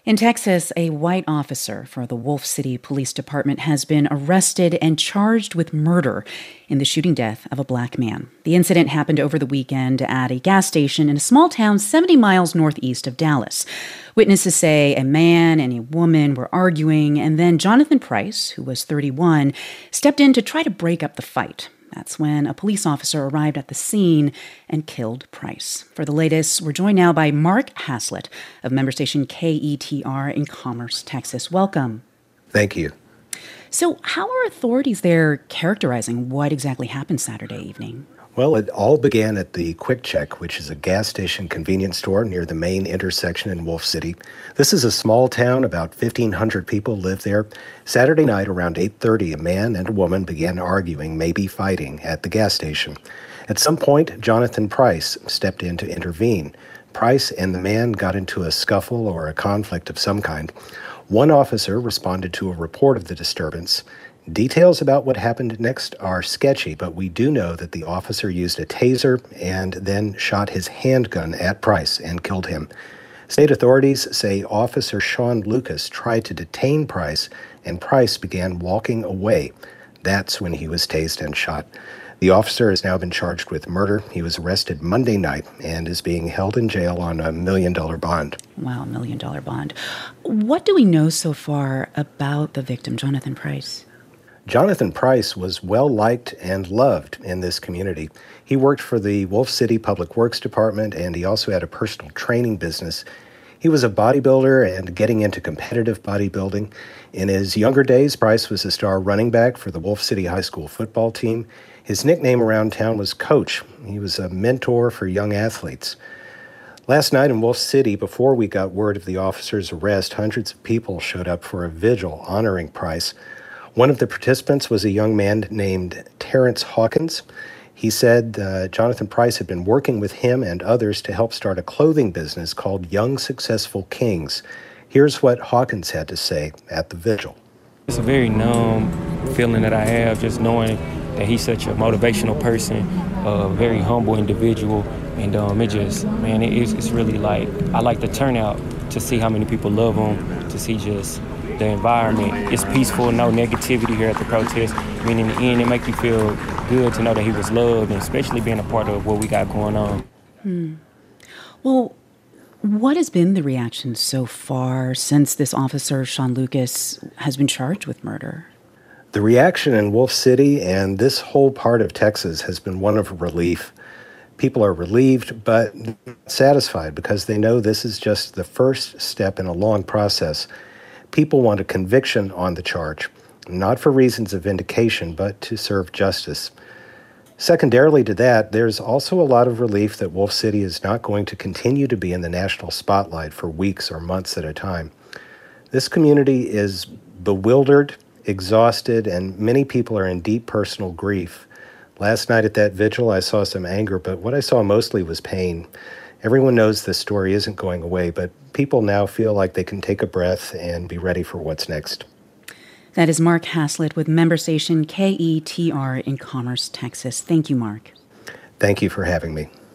In Texas, a white officer for the Wolf City Police Department has been arrested and charged with murder in the shooting death of a black man. The incident happened over the weekend at a gas station in a small town 70 miles northeast of Dallas. Witnesses say a man and a woman were arguing, and then Jonathan Price, who was 31, stepped in to try to break up the fight. That's when a police officer arrived at the scene and killed Price. For the latest, we're joined now by Mark Haslett of member station KETR in Commerce, Texas. Welcome. Thank you. So how are authorities there characterizing what exactly happened Saturday evening? Well, it all began at the Quick Check, which is a gas station convenience store near the main intersection in Wolf City. This is a small town, about 1,500 people live there. Saturday night around 8:30, a man and a woman began arguing, maybe fighting, at the gas station. At some point, Jonathan Price stepped in to intervene. Price and the man got into a scuffle or a conflict of some kind. One officer responded to a report of the disturbance. Details about what happened next are sketchy, but we do know that the officer used a taser and then shot his handgun at Price and killed him. State authorities say Officer Sean Lucas tried to detain Price, and Price began walking away. That's when he was tased and shot. The officer has now been charged with murder. He was arrested Monday night and is being held in jail on a $1 million bond. Wow, $1 million bond. What do we know so far about the victim, Jonathan Price? Jonathan Price was well-liked and loved in this community. He worked for the Wolf City Public Works Department, and he also had a personal training business. He was a bodybuilder and getting into competitive bodybuilding. In his younger days, Price was a star running back for the Wolf City High School football team. His nickname around town was Coach. He was a mentor for young athletes. Last night in Wolf City, before we got word of the officer's arrest, hundreds of people showed up for a vigil honoring Price. One of the participants was a young man named Terrence Hawkins. He said Jonathan Price had been working with him and others to help start a clothing business called Young Successful Kings. Here's what Hawkins had to say at the vigil. It's a very numb feeling that I have, just knowing that he's such a motivational person, a very humble individual, and it's really like, I like the turnout to see how many people love him, to see just the environment. It's peaceful, no negativity here at the protest. I mean, in the end, it makes you feel good to know that he was loved, and especially being a part of what we got going on. Well, what has been the reaction so far since this officer, Sean Lucas, has been charged with murder? The reaction in Wolf City and this whole part of Texas has been one of relief. People are relieved, but satisfied because they know this is just the first step in a long process. People want a conviction on the charge, not for reasons of vindication, but to serve justice. Secondarily to that, there's also a lot of relief that Wolf City is not going to continue to be in the national spotlight for weeks or months at a time. This community is bewildered, exhausted, and many people are in deep personal grief. Last night at that vigil, I saw some anger, but what I saw mostly was pain. Everyone knows this story isn't going away, but people now feel like they can take a breath and be ready for what's next. That is Mark Haslett with member station KETR in Commerce, Texas. Thank you, Mark. Thank you for having me.